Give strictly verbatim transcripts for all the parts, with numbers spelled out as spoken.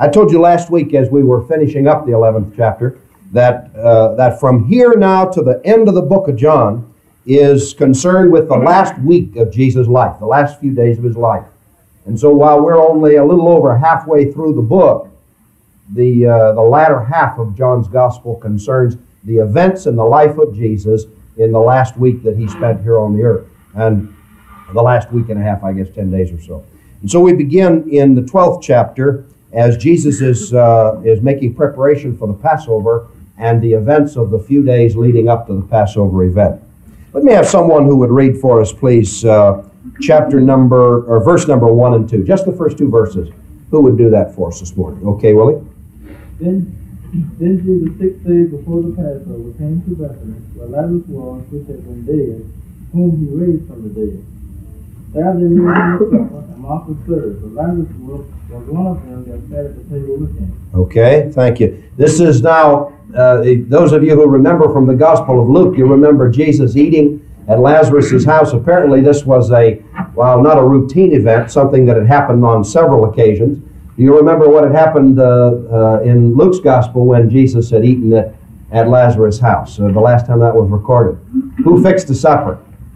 I told you last week as we were finishing up the eleventh chapter that, uh, that from here now to the end of the book of John is concerned with the last week of Jesus' life, the last few days of his life. And so while we're only a little over halfway through the book, the, uh, the latter half of John's gospel concerns the events in the life of Jesus in the last week that he spent here on the earth. And the last week and a half, I guess, ten days or so. And so we begin in the twelfth chapter as Jesus is, uh, is making preparation for the Passover and the events of the few days leading up to the Passover event. Let me have someone who would read for us, please, uh, chapter number, or verse number one and two. Just the first two verses. Who would do that for us this morning? Okay, Willie? Then, then to the sixth day before the Passover came to Bethany, where Lazarus was, which had been dead, whom he raised from the dead. There they knew him the supper, and Martha served, but Lazarus was one of them that sat at the table with him. Okay, thank you. This is now, uh, those of you who remember from the Gospel of Luke, you remember Jesus eating at Lazarus' house. Apparently this was a, well, not a routine event, something that had happened on several occasions. Do you remember what had happened uh, uh, in Luke's Gospel when Jesus had eaten at, at Lazarus' house? Uh, the last time that was recorded. Who fixed the supper?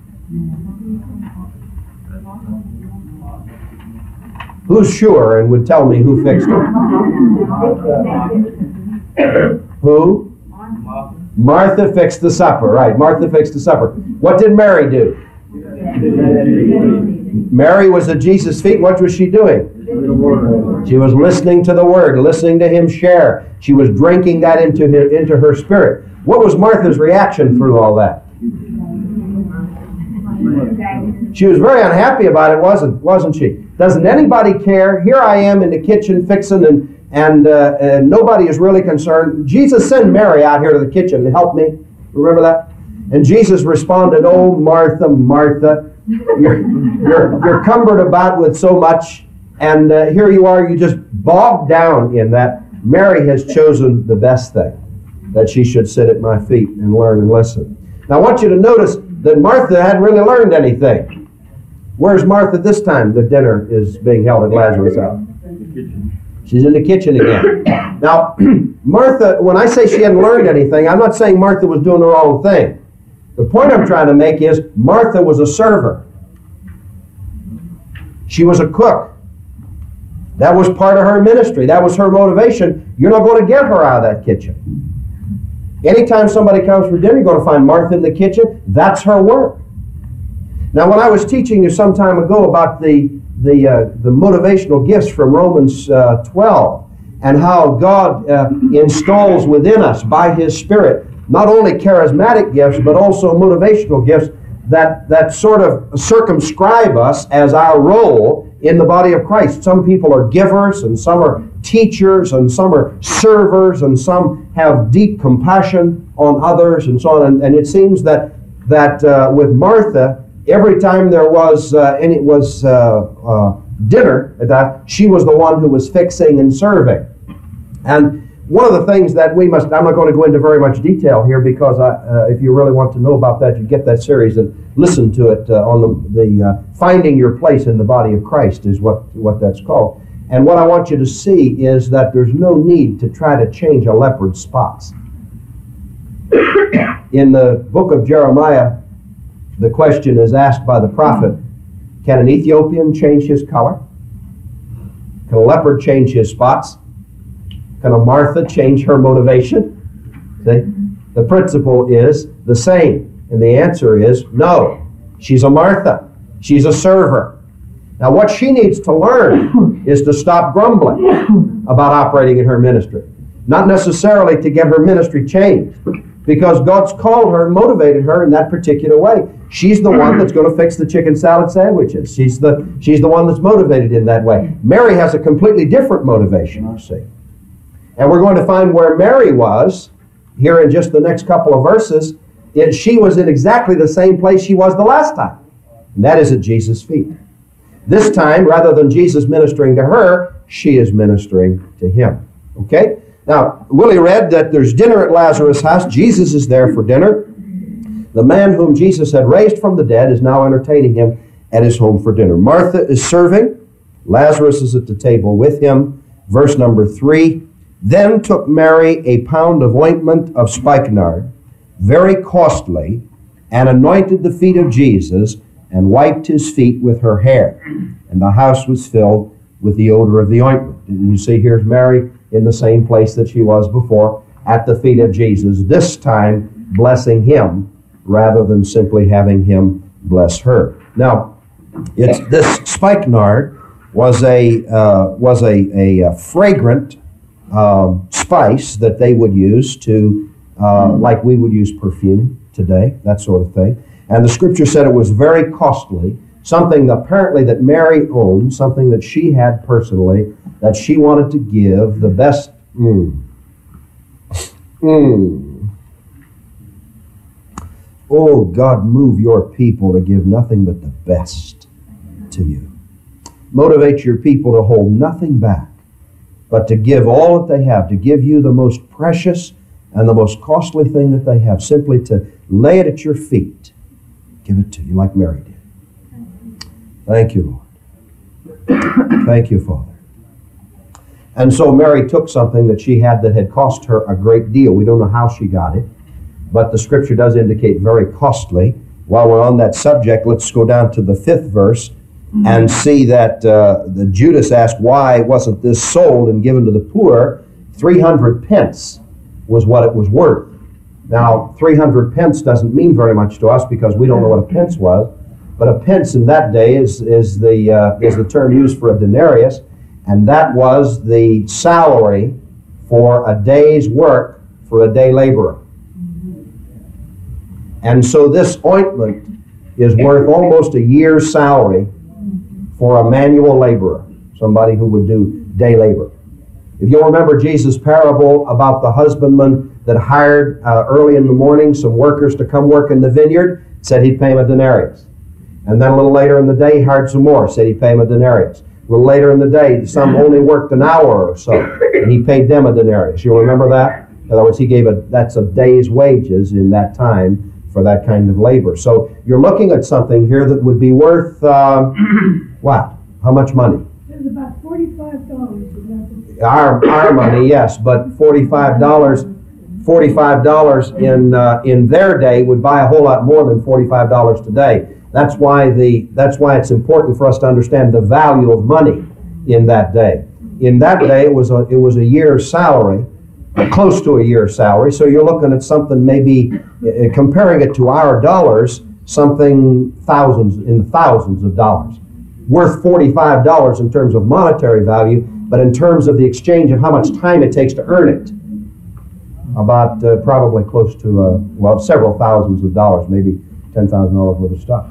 Who's sure and would tell me who fixed it? Who? Martha fixed the supper, right. Martha fixed the supper. What did Mary do? Mary was at Jesus' feet. What was she doing? She was listening to the Word, listening to Him share. She was drinking that into her, into her spirit. What was Martha's reaction through all that? She was very unhappy about it, wasn't, wasn't she? Doesn't anybody care? Here I am in the kitchen fixing, and, and, uh, and nobody is really concerned. Jesus, send Mary out here to the kitchen to help me. Remember that? And Jesus responded, "Oh, Martha, Martha, you're, you're, you're cumbered about with so much, and uh, here you are, you just bogged down in that. Mary has chosen the best thing, that she should sit at my feet and learn and listen." Now I want you to notice that Martha hadn't really learned anything. Where's Martha this time? The dinner is being held at Lazarus' house. She's in the kitchen again. Now, Martha, when I say she hadn't learned anything, I'm not saying Martha was doing the wrong thing. The point I'm trying to make is Martha was a server. She was a cook. That was part of her ministry. That was her motivation. You're not going to get her out of that kitchen. Anytime somebody comes for dinner, you're going to find Martha in the kitchen. That's her work. Now, when I was teaching you some time ago about the, the, uh, the motivational gifts from Romans uh, twelve and how God uh, installs within us by His Spirit not only charismatic gifts but also motivational gifts that, that sort of circumscribe us as our role in the body of Christ. Some people are givers, and some are teachers, and some are servers, and some have deep compassion on others, and so on. And, and it seems that, that uh, with Martha, every time there was uh, and it was uh, uh, dinner, that she was the one who was fixing and serving. And one of the things that we must, I'm not going to go into very much detail here, because I, uh, if you really want to know about that, you get that series and listen to it uh, on the, the uh, Finding Your Place in the Body of Christ is what, what that's called. And what I want you to see is that there's no need to try to change a leopard's spots. In the book of Jeremiah, the question is asked by the prophet, can an Ethiopian change his color? Can a leopard change his spots? Can a Martha change her motivation? See? The principle is the same. And the answer is no. She's a Martha. She's a server. Now what she needs to learn is to stop grumbling about operating in her ministry. Not necessarily to get her ministry changed, because God's called her and motivated her in that particular way. She's the one that's going to fix the chicken salad sandwiches. She's the, she's the one that's motivated in that way. Mary has a completely different motivation, you see. And we're going to find where Mary was here in just the next couple of verses. It, she was in exactly the same place she was the last time. And that is at Jesus' feet. This time, rather than Jesus ministering to her, she is ministering to him. Okay? Now, Willie read that there's dinner at Lazarus' house. Jesus is there for dinner. The man whom Jesus had raised from the dead is now entertaining him at his home for dinner. Martha is serving. Lazarus is at the table with him. verse number three. Then took Mary a pound of ointment of spikenard, very costly, and anointed the feet of Jesus, and wiped his feet with her hair. And the house was filled with the odor of the ointment. And you see, here's Mary in the same place that she was before, at the feet of Jesus, this time blessing him rather than simply having him bless her. Now, it's this spikenard was a uh, was a, a, a fragrant um, spice that they would use to, uh, like we would use perfume today, that sort of thing. And the scripture said it was very costly, something apparently that Mary owned, something that she had personally, that she wanted to give the best. Mm, mm. Oh, God, move your people to give nothing but the best to you. Motivate your people to hold nothing back, but to give all that they have, to give you the most precious and the most costly thing that they have, simply to lay it at your feet. Give it to you like Mary did. Thank you, Lord. Thank you, Father. And so Mary took something that she had that had cost her a great deal. We don't know how she got it, but the scripture does indicate very costly. While we're on that subject, let's go down to the fifth verse and see that uh, the Judas asked, why wasn't this sold and given to the poor? three hundred pence was what it was worth. Now, three hundred pence doesn't mean very much to us because we don't know what a pence was, but a pence in that day is, is, the, uh, is the term used for a denarius, and that was the salary for a day's work for a day laborer. And so this ointment is worth almost a year's salary for a manual laborer, somebody who would do day labor. If you'll remember Jesus' parable about the husbandman that hired uh, early in the morning some workers to come work in the vineyard, said he'd pay him a denarius. And then a little later in the day, he hired some more, said he'd pay him a denarius. A little later in the day, some only worked an hour or so, and he paid them a denarius. You'll remember that? In other words, he gave a, that's a day's wages in that time for that kind of labor. So you're looking at something here that would be worth, uh, what? How much money? It was about forty-five dollars. Our, our money, yes, but forty-five dollars, forty-five dollars in, uh, in their day would buy a whole lot more than forty-five dollars today. That's why the that's why it's important for us to understand the value of money in that day. In that day, it was a it was a year's salary, close to a year's salary. So you're looking at something maybe uh, comparing it to our dollars, something thousands in the thousands of dollars, worth forty-five dollars in terms of monetary value, but in terms of the exchange of how much time it takes to earn it, about uh, probably close to uh, well several thousands of dollars, maybe ten thousand dollars worth of stuff.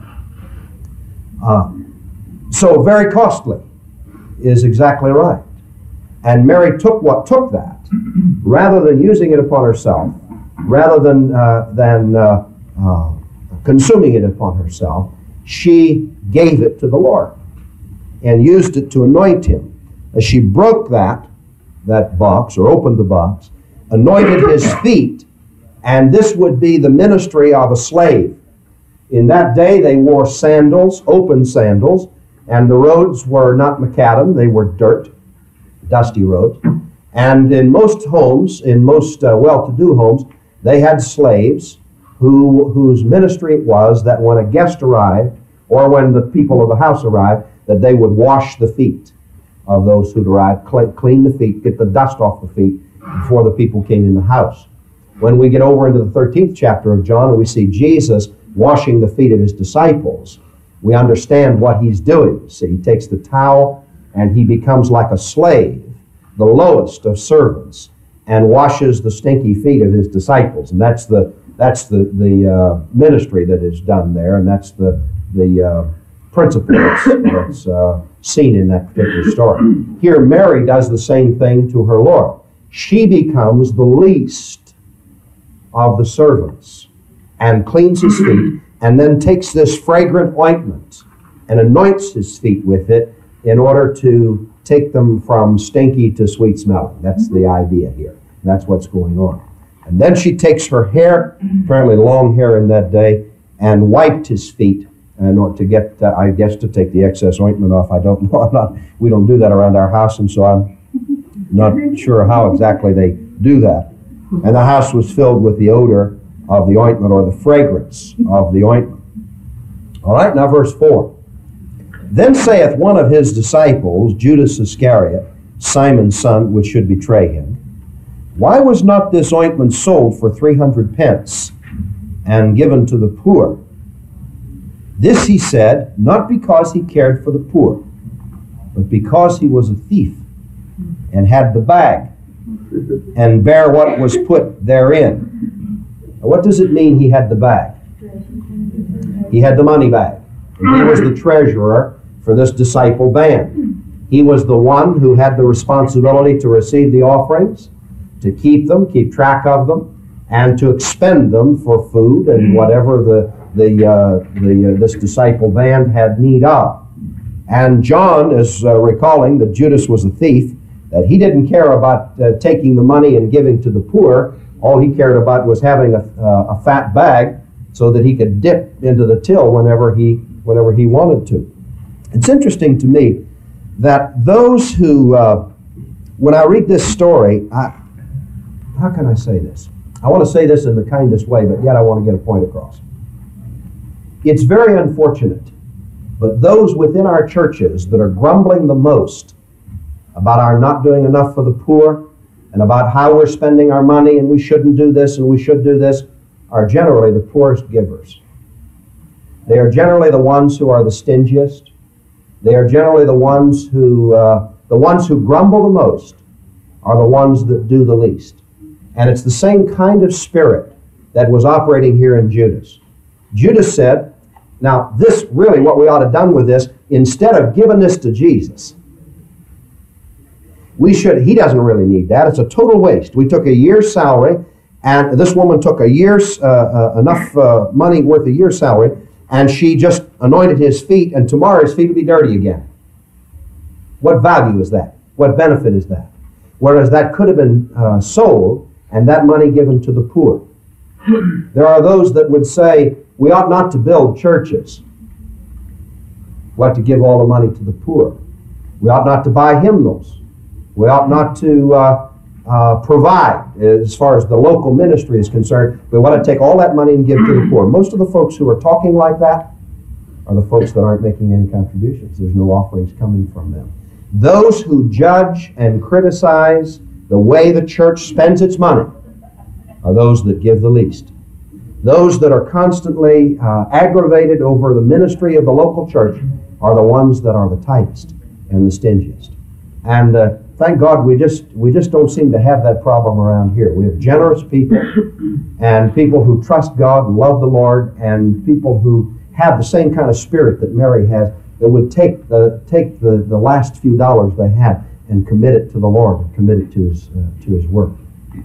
Uh, so very costly is exactly right. And Mary took what took that, rather than using it upon herself, rather than uh, than uh, uh, consuming it upon herself, she gave it to the Lord and used it to anoint him. As she broke that that box, or opened the box, anointed his feet, and this would be the ministry of a slave. In that day, they wore sandals, open sandals, and the roads were not macadam, they were dirt, dusty roads. And in most homes, in most uh, well-to-do homes, they had slaves who, whose ministry it was that when a guest arrived, or when the people of the house arrived, that they would wash the feet of those who'd arrived, clean the feet, get the dust off the feet before the people came in the house. When we get over into the thirteenth chapter of John and we see Jesus washing the feet of his disciples, we understand what he's doing. See, he takes the towel and he becomes like a slave, the lowest of servants, and washes the stinky feet of his disciples. And that's the that's the the uh, ministry that is done there, and that's the the uh, principle that's, that's uh, seen in that particular story. Here, Mary does the same thing to her Lord. She becomes the least of the servants and cleans his feet, and then takes this fragrant ointment and anoints his feet with it in order to take them from stinky to sweet smelling. That's the idea here. That's what's going on. And then she takes her hair, apparently long hair in that day, and wiped his feet in order to get, uh, I guess, to take the excess ointment off. I don't know. I'm not, we don't do that around our house, and so I'm Not sure how exactly they do that. And the house was filled with the odor of the ointment, or the fragrance of the ointment. All right, now verse four. Then saith one of his disciples, Judas Iscariot, Simon's son, which should betray him, Why was not this ointment sold for three hundred pence and given to the poor? This he said, not because he cared for the poor, but because he was a thief, and had the bag, and bare what was put therein. Now, what does it mean he had the bag? He had the money bag. And he was the treasurer for this disciple band. He was the one who had the responsibility to receive the offerings, to keep them, keep track of them, and to expend them for food and whatever the, the, uh, the uh, this disciple band had need of. And John is uh, recalling that Judas was a thief, that he didn't care about uh, taking the money and giving to the poor. All he cared about was having a, uh, a fat bag so that he could dip into the till whenever he, whenever he wanted to. It's interesting to me that those who, uh, when I read this story, I, how can I say this? I want to say this in the kindest way, but yet I want to get a point across. It's very unfortunate, but those within our churches that are grumbling the most about our not doing enough for the poor and about how we're spending our money and we shouldn't do this and we should do this are generally the poorest givers. They are generally the ones who are the stingiest. They are generally the ones who, uh, the ones who grumble the most are the ones that do the least. And it's the same kind of spirit that was operating here in Judas. Judas said, now this really what we ought to have done with this, instead of giving this to Jesus, we should, he doesn't really need that. It's a total waste. We took a year's salary, and this woman took a year's, uh, uh, enough uh, money worth a year's salary, and she just anointed his feet, and tomorrow his feet will be dirty again. What value is that? What benefit is that? Whereas that could have been uh, sold, and that money given to the poor. There are those that would say, we ought not to build churches. We ought to give all the money to the poor. We ought not to buy hymnals. We ought not to uh, uh, provide, as far as the local ministry is concerned. We want to take all that money and give to the poor. Most of the folks who are talking like that are the folks that aren't making any contributions. There's no offerings coming from them. Those who judge and criticize the way the church spends its money are those that give the least. Those that are constantly uh, aggravated over the ministry of the local church are the ones that are the tightest and the stingiest. And uh, thank God we just we just don't seem to have that problem around here. We have generous people and people who trust God and love the Lord, and people who have the same kind of spirit that Mary has, that would take the take the, the last few dollars they had and commit it to the Lord and commit it to his uh, to his work.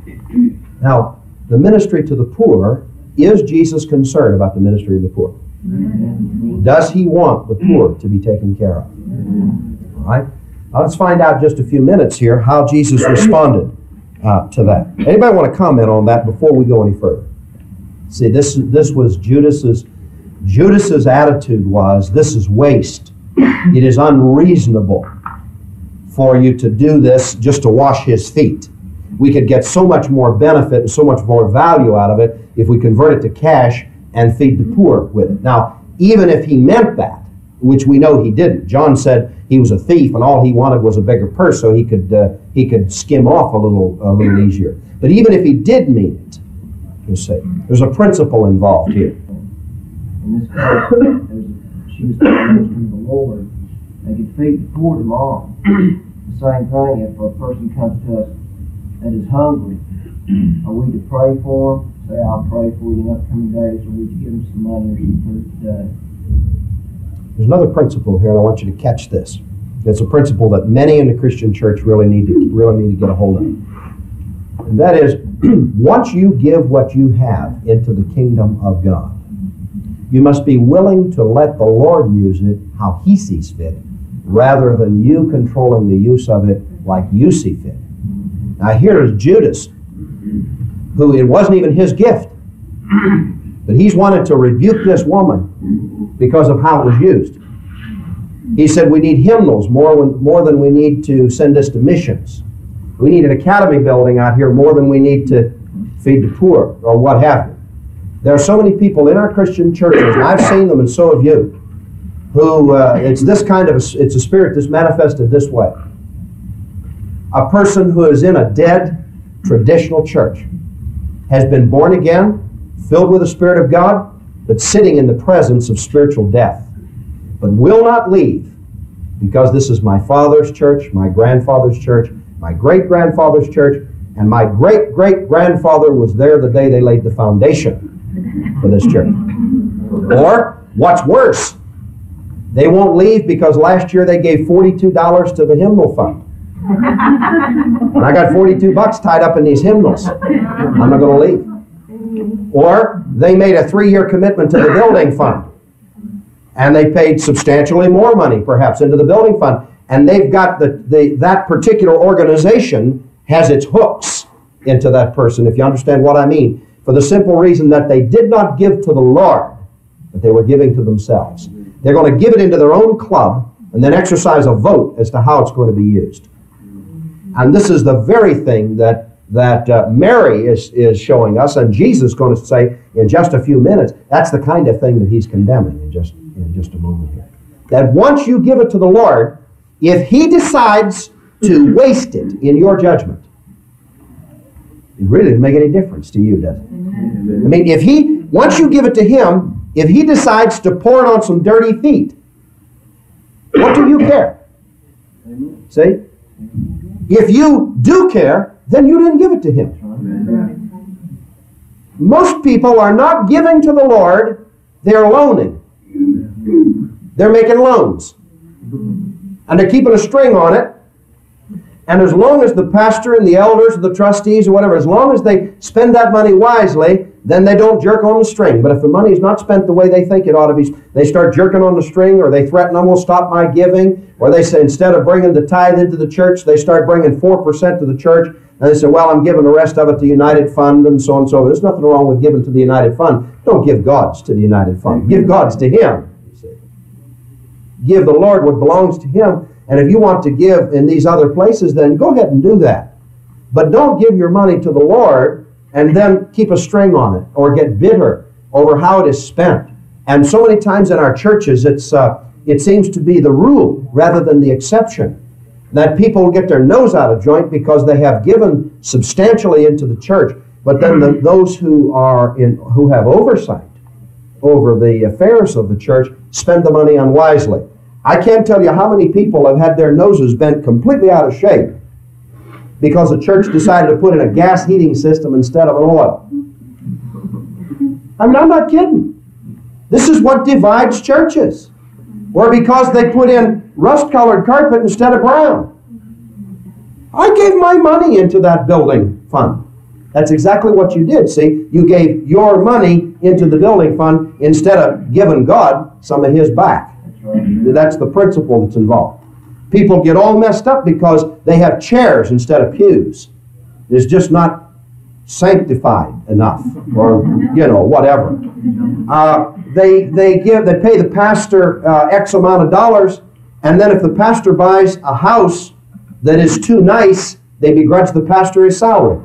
Now, the ministry to the poor, is Jesus concerned about the ministry of the poor? Does he want the poor to be taken care of? All right. Now let's find out just a few minutes here how Jesus responded uh, to that. Anybody want to comment on that before we go any further? See, this this was Judas's Judas's attitude was, this is waste. It is unreasonable for you to do this just to wash his feet. We could get so much more benefit and so much more value out of it if we convert it to cash and feed the poor with it. Now, even if he meant that, which we know he didn't. John said he was a thief and all he wanted was a bigger purse so he could uh, he could skim off a little a little easier. But even if he did mean it, you see, there's a principle involved here. In this case, there's, she was the ministry of the Lord. They could feed the poor tomorrow. The same thing if a person comes to us that is hungry, are we to pray for them? Say, I'll pray for you in upcoming days, or we to give them some money or some food today? There's another principle here, and I want you to catch this. It's a principle that many in the Christian church really need to really need to get a hold of. And that is, once you give what you have into the kingdom of God, you must be willing to let the Lord use it how he sees fit, rather than you controlling the use of it like you see fit. Now here is Judas, who it wasn't even his gift, but he's wanted to rebuke this woman because of how it was used. He said we need hymnals more, when, more than we need to send us to missions. We need an academy building out here more than we need to feed the poor or what have you. There are so many people in our Christian churches, and I've seen them and so have you, who uh, it's this kind of, a, it's a spirit that's manifested this way. A person who is in a dead traditional church has been born again, filled with the Spirit of God, but sitting in the presence of spiritual death, but will not leave because this is my father's church, my grandfather's church, my great-grandfather's church, and my great-great-grandfather was there the day they laid the foundation for this church. Or, what's worse, they won't leave because last year they gave forty-two dollars to the hymnal fund. And I got forty-two bucks tied up in these hymnals. I'm not going to leave. Or they made a three-year commitment to the building fund. And they paid substantially more money, perhaps, into the building fund. And they've got the, the that particular organization has its hooks into that person, if you understand what I mean, for the simple reason that they did not give to the Lord, but they were giving to themselves. They're going to give it into their own club and then exercise a vote as to how it's going to be used. And this is the very thing that, that uh, Mary is, is showing us, and Jesus is going to say in just a few minutes, that's the kind of thing that he's condemning in just, in just a moment here. That once you give it to the Lord, if he decides to waste it in your judgment, it really doesn't make any difference to you, does it? I mean, if he, once you give it to him, if he decides to pour it on some dirty feet, what do you care? See? If you do care, then you didn't give it to him. Most people are not giving to the Lord, they're loaning. They're making loans. And they're keeping a string on it. And as long as the pastor and the elders or the trustees or whatever, as long as they spend that money wisely, then they don't jerk on the string. But if the money is not spent the way they think it ought to be, they start jerking on the string, or they threaten, I'm going to stop my giving, or they say instead of bringing the tithe into the church, they start bringing four percent to the church, and they say, well, I'm giving the rest of it to United Fund, and so on and so on. There's nothing wrong with giving to the United Fund. Don't give God's to the United Fund. Give God's to him. You see. Give the Lord what belongs to him. And if you want to give in these other places, then go ahead and do that. But don't give your money to the Lord and then keep a string on it or get bitter over how it is spent. And so many times in our churches, it's uh, it seems to be the rule rather than the exception that people get their nose out of joint because they have given substantially into the church, but then the, those who are in who have oversight over the affairs of the church spend the money unwisely. I can't tell you how many people have had their noses bent completely out of shape because the church decided to put in a gas heating system instead of an oil. I mean, I'm not kidding. This is what divides churches. Or because they put in rust-colored carpet instead of brown. I gave my money into that building fund. That's exactly what you did, see? You gave your money into the building fund instead of giving God some of his back. That's the principle that's involved. People get all messed up because they have chairs instead of pews. It's just not sanctified enough, or you know, whatever. Uh, they they give they pay the pastor uh, X amount of dollars, and then if the pastor buys a house that is too nice, they begrudge the pastor his salary.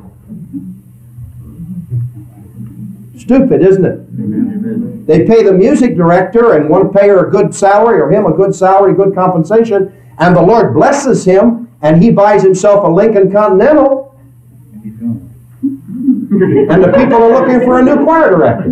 Stupid, isn't it? They pay the music director and want to pay her a good salary or him a good salary, good compensation, and the Lord blesses him and he buys himself a Lincoln Continental, and the people are looking for a new choir director.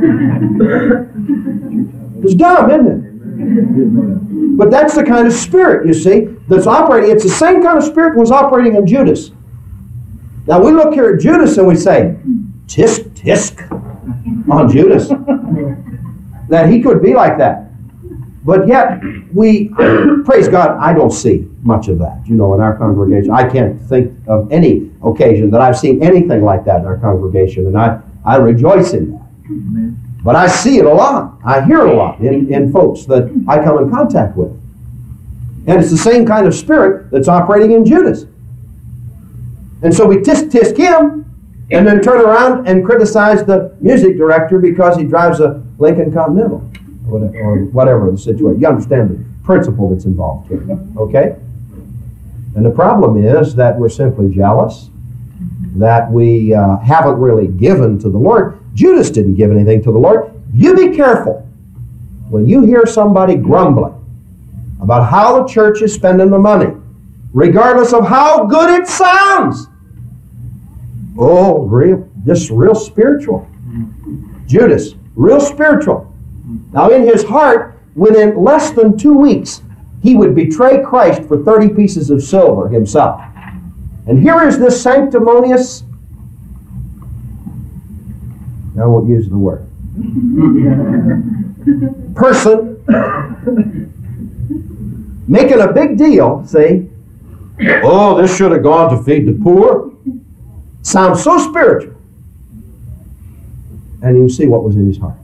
It's dumb, isn't it? But that's the kind of spirit, you see, that's operating. It's the same kind of spirit that was operating in Judas. Now we look here at Judas and we say, tisk, tisk on Judas. That he could be like that. But yet, we, praise God, I don't see much of that, you know, in our congregation. I can't think of any occasion that I've seen anything like that in our congregation, and I, I rejoice in that. Amen. But I see it a lot. I hear it a lot in, in folks that I come in contact with. And it's the same kind of spirit that's operating in Judas. And so we tisk tisk him, and then turn around and criticize the music director because he drives a Lincoln Continental, or whatever, or whatever the situation. You understand the principle that's involved here, okay? And the problem is that we're simply jealous, that we uh, haven't really given to the Lord. Judas didn't give anything to the Lord. You be careful when you hear somebody grumbling about how the church is spending the money, regardless of how good it sounds. Oh, real, just real spiritual. Judas, real spiritual. Now in his heart, within less than two weeks, he would betray Christ for thirty pieces of silver himself. And here is this sanctimonious, I won't use the word, person making a big deal, see, oh, this should have gone to feed the poor. Sounds so spiritual. And you can see what was in his heart.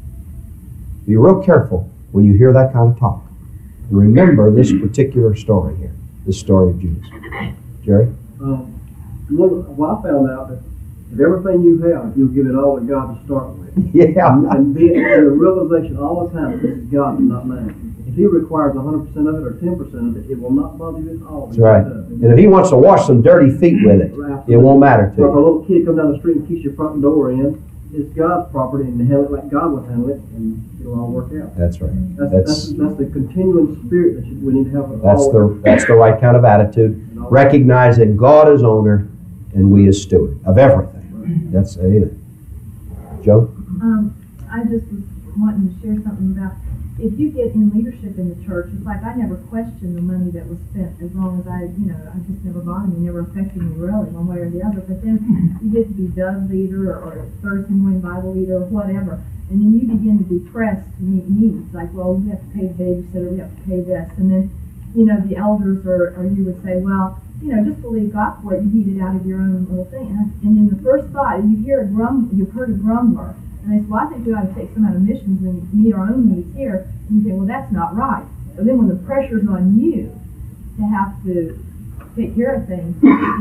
Be real careful when you hear that kind of talk. And remember this particular story here, this story of Judas. Jerry? Um, well, I found out that if everything you have, you'll give it all to God to start with. Yeah. And, and be in the realization all the time that this is God and not man. If He requires one hundred percent of it or ten percent of it, it will not bother you at all. That's right. And if He wants to wash some dirty feet with it, it won't matter to you. If a you. little kid comes down the street and kicks your front door in, it's God's property, and handle it like God would handle it, and it'll all work out. That's right. That's That's that's, that's the continuing spirit that you, we need to have. that's the that's the right kind of attitude. Recognizing God as owner and we as steward of everything. That's amen. Joe? Um, I just was wanting to share something about if you get in leadership in the church, it's like I never questioned the money that was spent as long as I, you know, I just never bothered me, never affected me really one way or the other. But then you get to be Doug leader or, or Thursday morning Bible leader or whatever, and then you begin to be pressed to meet needs. Like, well, we have to pay the babysitter, we have to pay this, and then, you know, the elders or, or you would say, well, you know, just believe God for it. You need it out of your own little thing. And, and then the first thought, you hear a grum, you've heard a grumbler. And they say, well, I think we ought to take some out of missions and meet our own needs here. And you say, well, that's not right. So then when the pressure's on you to have to take care of things,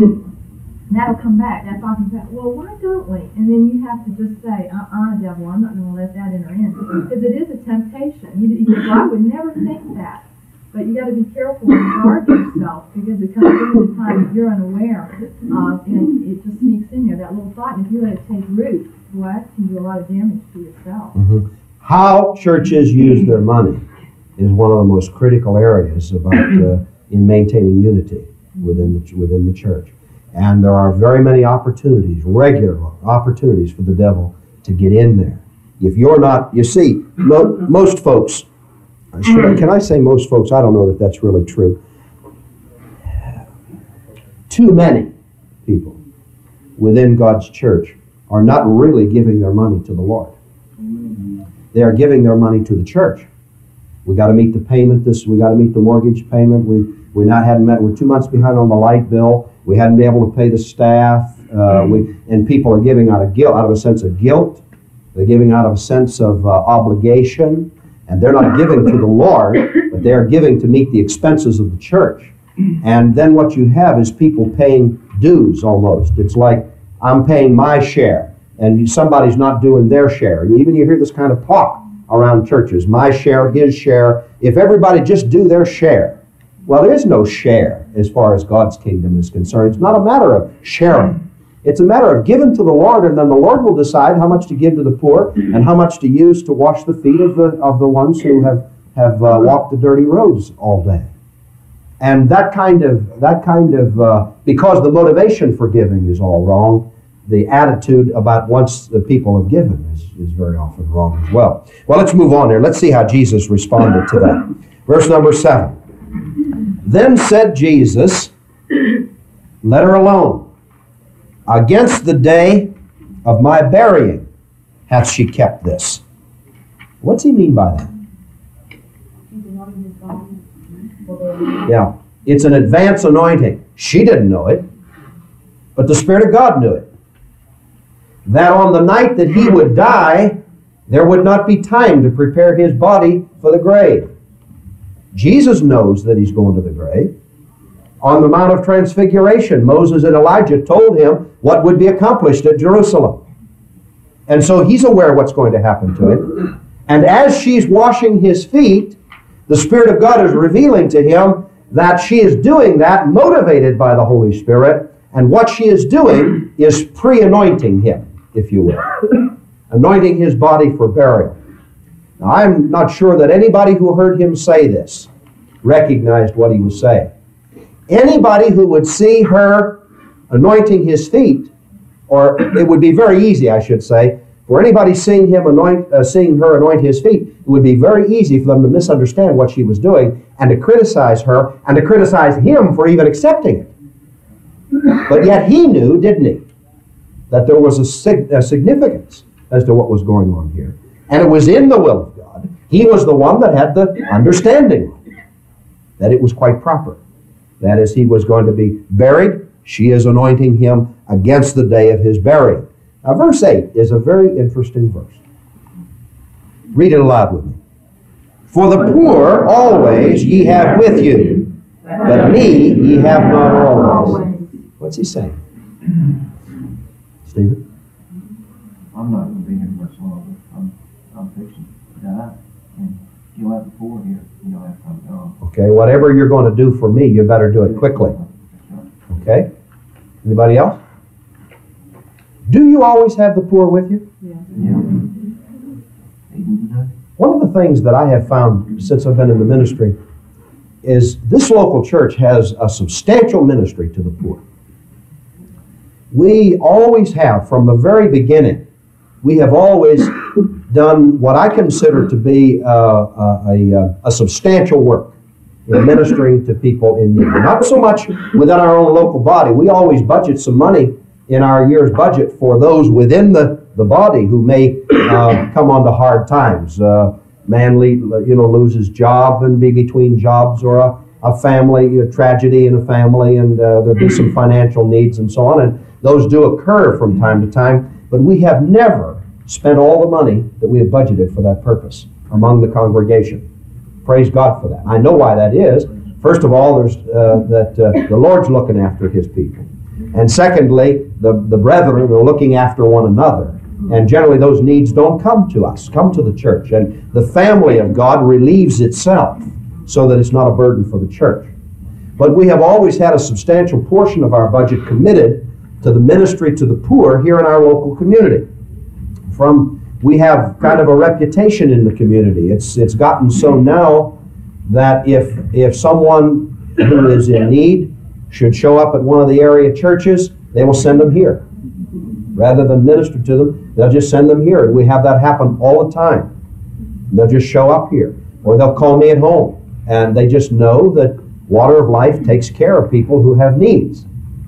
that'll come back. That thought comes back, well, why don't we? And then you have to just say, uh-uh, devil, I'm not going to let that enter in. Because it is a temptation. You, you say, well, I would never think that. But you got to be careful and guard yourself, because it comes into the time that you're unaware of, and it just sneaks in there, that little thought. And if you let it take root, well, that can do a lot of damage to yourself. Mm-hmm. How churches use their money is one of the most critical areas about uh, in maintaining unity within the, within the church. And there are very many opportunities, regular opportunities for the devil to get in there. If you're not, you see, mo- most folks, should I, can I say most folks? I don't know that that's really true. Too many people within God's church are not really giving their money to the Lord. They are giving their money to the church. We got to meet the payment. This we got to meet the mortgage payment. We we not hadn't met. We're two months behind on the light bill. We hadn't been able to pay the staff. Uh, we and people are giving out of guilt, out of a sense of guilt. They're giving out of a sense of uh, obligation, and they're not giving to the Lord, but they are giving to meet the expenses of the church. And then what you have is people paying dues almost. It's like, I'm paying my share, and somebody's not doing their share. And even you hear this kind of talk around churches, my share, his share. If everybody just do their share, well, there is no share as far as God's kingdom is concerned. It's not a matter of sharing. It's a matter of giving to the Lord, and then the Lord will decide how much to give to the poor and how much to use to wash the feet of the of the ones who have have uh, walked the dirty roads all day. And that kind of that kind of uh, because the motivation for giving is all wrong, the attitude about once the people have given is, is very often wrong as well. Well, let's move on there. Let's see how Jesus responded to that. Verse number seven. Then said Jesus, let her alone. Against the day of my burying hath she kept this. What's he mean by that? Yeah, it's an advance anointing. She didn't know it, but the Spirit of God knew it. That on the night that he would die, there would not be time to prepare his body for the grave. Jesus knows that he's going to the grave. On the Mount of Transfiguration, Moses and Elijah told him what would be accomplished at Jerusalem. And so he's aware of what's going to happen to him. And as she's washing his feet, the Spirit of God is revealing to him that she is doing that motivated by the Holy Spirit, and what she is doing is pre-anointing him, if you will, anointing his body for burial. Now, I'm not sure that anybody who heard him say this recognized what he was saying. Anybody who would see her anointing his feet, or it would be very easy, I should say, for anybody seeing him anoint, uh, seeing her anoint his feet, it would be very easy for them to misunderstand what she was doing and to criticize her and to criticize him for even accepting it. But yet he knew, didn't he, that there was a, sig- a significance as to what was going on here. And it was in the will of God. He was the one that had the understanding that it was quite proper. That as he was going to be buried, she is anointing him against the day of his burying. Now, verse eight is a very interesting verse. Read it aloud with me. For the poor always ye have with you, but me ye have not always. What's he saying? Stephen? I'm not going to be here much longer. I'm, I'm fixing to die. And you'll have the poor here. You'll have to come down. Okay, whatever you're going to do for me, you better do it quickly. Okay? Anybody else? Do you always have the poor with you? Yeah. Yeah. Even today. One of the things that I have found since I've been in the ministry is this local church has a substantial ministry to the poor. We always have, from the very beginning, we have always done what I consider to be uh, a, a, a substantial work in ministering to people in need. Not so much within our own local body. We always budget some money in our year's budget for those within the, the body who may uh, come onto hard times. Uh, man, le- you know, loses job and be between jobs, or a, a family, a tragedy in a family, and uh, there'll be some financial needs and so on. And those do occur from time to time, but we have never spent all the money that we have budgeted for that purpose among the congregation. Praise God for that. I know why that is. First of all, there's uh, that uh, the Lord's looking after his people. And secondly, the, the brethren are looking after one another. And generally those needs don't come to us, come to the church. And the family of God relieves itself so that it's not a burden for the church. But we have always had a substantial portion of our budget committed to the ministry to the poor here in our local community. From we have kind of a reputation in the community. It's it's gotten so now that if if someone who is in need should show up at one of the area churches, they will send them here. Rather than minister to them, they'll just send them here. And we have that happen all the time. They'll just show up here. Or they'll call me at home. And they just know that Water of Life takes care of people who have needs.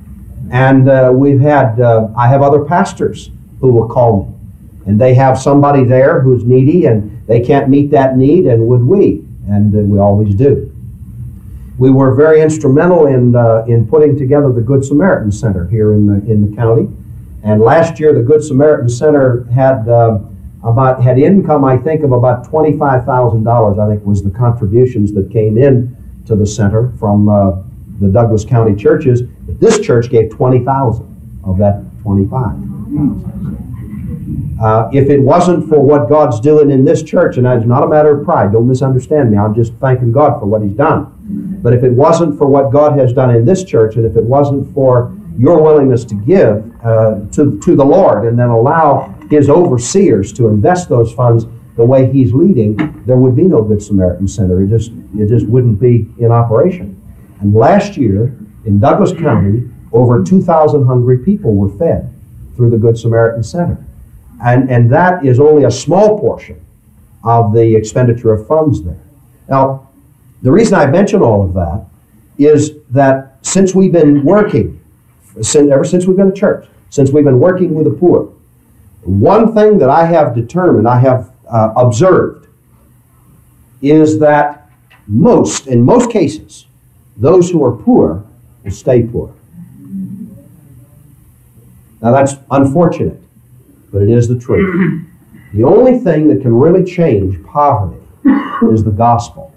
And uh, we've had, uh, I have other pastors who will call me. And they have somebody there who's needy, and they can't meet that need, and would we? And uh, we always do. We were very instrumental in uh, in putting together the Good Samaritan Center here in the in the county. And last year, the Good Samaritan Center had uh, about had income, I think, of about twenty-five thousand dollars. I think was the contributions that came in to the center from uh, the Douglas County churches. But this church gave twenty thousand of that twenty-five. Uh, if it wasn't for what God's doing in this church, and it's not a matter of pride, don't misunderstand me, I'm just thanking God for what He's done. But if it wasn't for what God has done in this church, and if it wasn't for your willingness to give uh, to, to the Lord, and then allow His overseers to invest those funds the way He's leading, there would be no Good Samaritan Center. It just, it just wouldn't be in operation. And last year, in Douglas County, over two thousand hungry people were fed through the Good Samaritan Center. And, and that is only a small portion of the expenditure of funds there. Now, the reason I mention all of that is that since we've been working, since, ever since we've been a church, since we've been working with the poor, one thing that I have determined, I have uh, observed, is that most, in most cases, those who are poor will stay poor. Now that's unfortunate, but it is the truth. The only thing that can really change poverty is the gospel.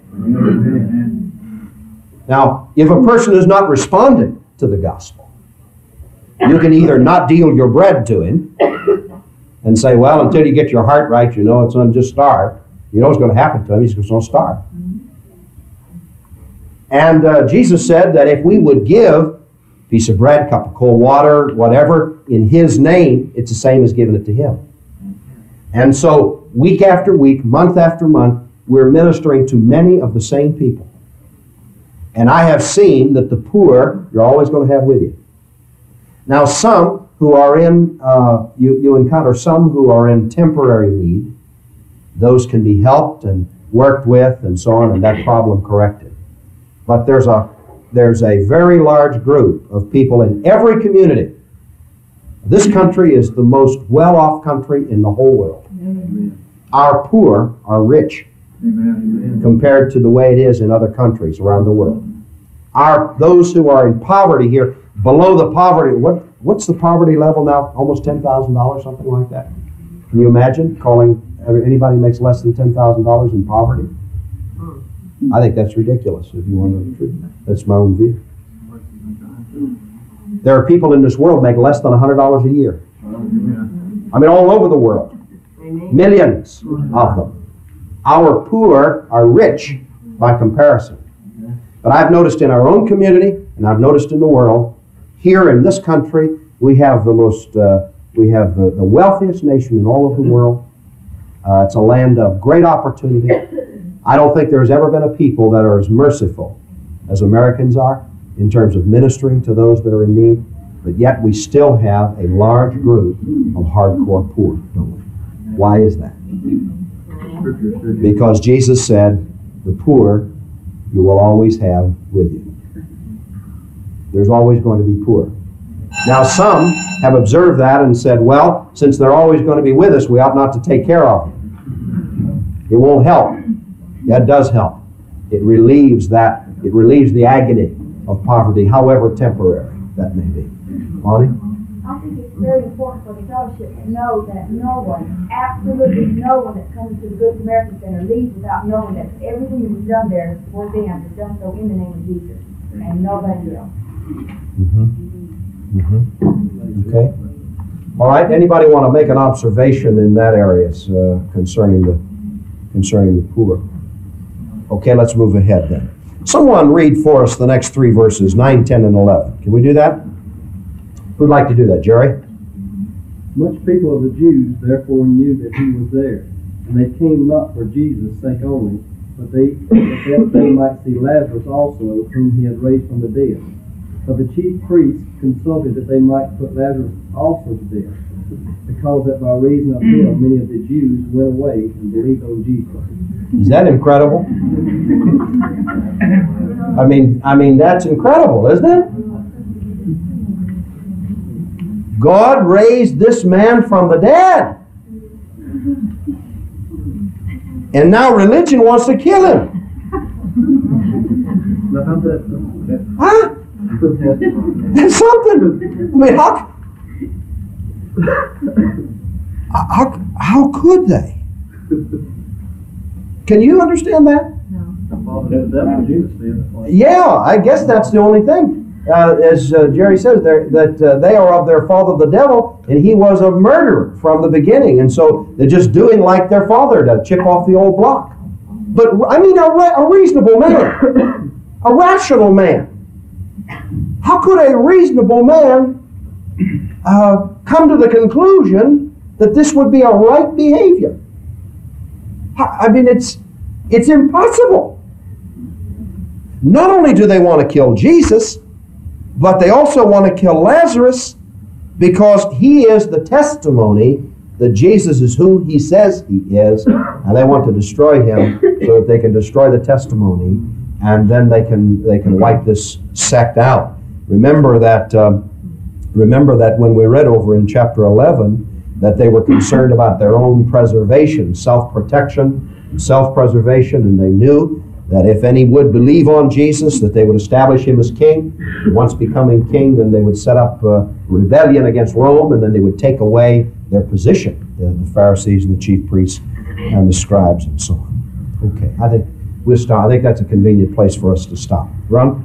Now, if a person is not responding to the gospel, you can either not deal your bread to him and say, well, until you get your heart right, you know, it's going to just starve. You know what's going to happen to him. He's going to starve. And uh, Jesus said that if we would give a piece of bread, cup of cold water, whatever, in His name, it's the same as giving it to Him. And so, week after week, month after month, we're ministering to many of the same people. And I have seen that the poor, you're always going to have with you. Now, some who are in, uh, you, you encounter some who are in temporary need. Those can be helped and worked with and so on, and that problem corrected. But there's a, there's a very large group of people in every community. This country is the most well-off country in the whole world. Amen. Our poor are rich Amen. compared to the way it is in other countries around the world. Our, those who are in poverty here, below the poverty, what, what's the poverty level now? Almost ten thousand dollars, something like that. Can you imagine calling anybody who makes less than ten thousand dollars in poverty? I think that's ridiculous, if you want to know the truth. That's my own view. There are people in this world make less than one hundred dollars a year. I mean, all over the world. Millions of them. Our poor are rich by comparison. But I've noticed in our own community, and I've noticed in the world, here in this country, we have the most, uh, we have the, the wealthiest nation in all of the world. Uh, it's a land of great opportunity. I don't think there's ever been a people that are as merciful as Americans are in terms of ministering to those that are in need. But yet we still have a large group of hardcore poor, don't we? Why is that? Because Jesus said, the poor you will always have with you. There's always going to be poor. Now some have observed that and said, well, since they're always going to be with us, we ought not to take care of them. It won't help. That does help. It relieves that, it relieves the agony of poverty, however temporary that may be. Bonnie? I think it's very important for the fellowship to know that no one, absolutely no one that comes to the Good Samaritan Center leaves without knowing that everything that was done there for them is done so in the name of Jesus and nobody else. Mm-hmm. Mm-hmm. Okay. All right. Anybody want to make an observation in that area uh, concerning the concerning the poor? Okay, let's move ahead then. Someone read for us the next three verses, nine, ten, and eleven. Can we do that? Who'd like to do that? Jerry? Much people of the Jews therefore knew that he was there, and they came not for Jesus' sake only, but they that they might see Lazarus also, whom he had raised from the dead. So the chief priests consulted that they might put Lazarus also to death, because that by reason of him many of the Jews went away and believed on Jesus. Is that incredible? I mean, I mean that's incredible, isn't it? God raised this man from the dead. And now religion wants to kill him. Huh? That's something. I mean, how, how, how could they? Can you understand that? Yeah, I guess that's the only thing. Uh, as uh, Jerry says, that uh, they are of their father the devil, and he was a murderer from the beginning. And so they're just doing like their father to chip off the old block. But, I mean, a, a reasonable man, a rational man. How could a reasonable man uh, come to the conclusion that this would be a right behavior? I mean, it's, it's impossible. Not only do they want to kill Jesus, but they also want to kill Lazarus because he is the testimony that Jesus is who he says he is, and they want to destroy him so that they can destroy the testimony, and then they can they can wipe this sect out. Remember that. Um, remember that when we read over in chapter eleven that they were concerned about their own preservation, self-protection, self-preservation, and they knew that if any would believe on Jesus, that they would establish him as king. Once becoming king, then they would set up uh, rebellion against Rome, and then they would take away their position, the, the Pharisees and the chief priests and the scribes and so on. Okay, I think we'll stop. I think that's a convenient place for us to stop. Ron?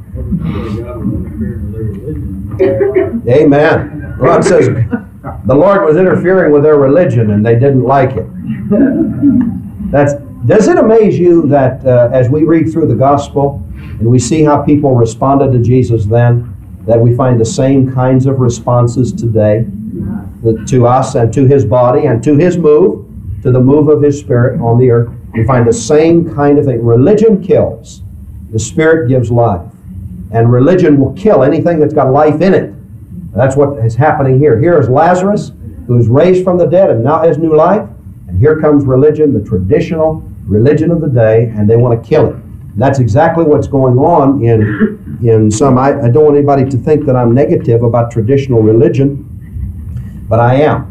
Amen. Ron says the Lord was interfering with their religion and they didn't like it. That's Does it amaze you that uh, as we read through the gospel and we see how people responded to Jesus then, that we find the same kinds of responses today to us and to his body and to his move, to the move of his Spirit on the earth? We find the same kind of thing. Religion kills. The Spirit gives life. And religion will kill anything that's got life in it. That's what is happening here. Here is Lazarus, who is raised from the dead and now has new life. And here comes religion, the traditional religion of the day, and they want to kill it. And that's exactly what's going on in, in some. I, I don't want anybody to think that I'm negative about traditional religion, but I am.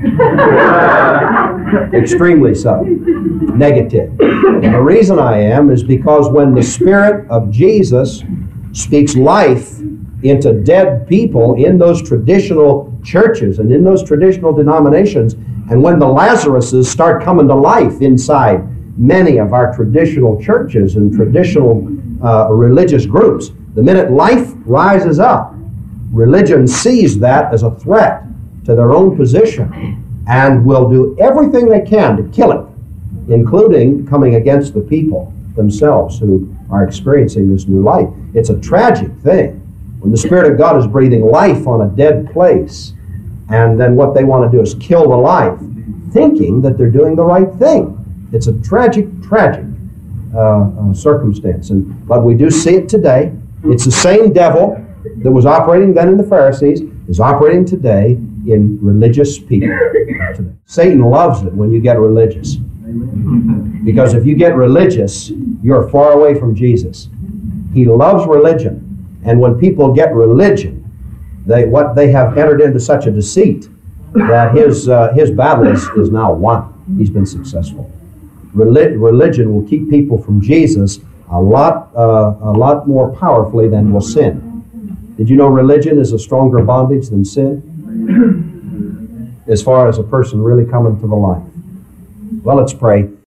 Extremely so. Negative. And the reason I am is because when the Spirit of Jesus speaks life into dead people in those traditional churches and in those traditional denominations, and when the Lazaruses start coming to life inside many of our traditional churches and traditional uh, religious groups, the minute life rises up, religion sees that as a threat to their own position and will do everything they can to kill it, including coming against the people themselves who are experiencing this new life. It's a tragic thing when the Spirit of God is breathing life on a dead place, and then what they want to do is kill the life, thinking that they're doing the right thing. It's a tragic, tragic uh, uh, circumstance, and but we do see it today. It's the same devil that was operating then in the Pharisees is operating today in religious people today. Satan loves it when you get religious. Because if you get religious, you're far away from Jesus. He loves religion. And when people get religion, they what they have entered into such a deceit that his uh, his battle is, is now won. He's been successful. Reli- religion will keep people from Jesus a lot uh, a lot more powerfully than will sin. Did you know religion is a stronger bondage than sin? As far as a person really coming to the light. Well, let's pray.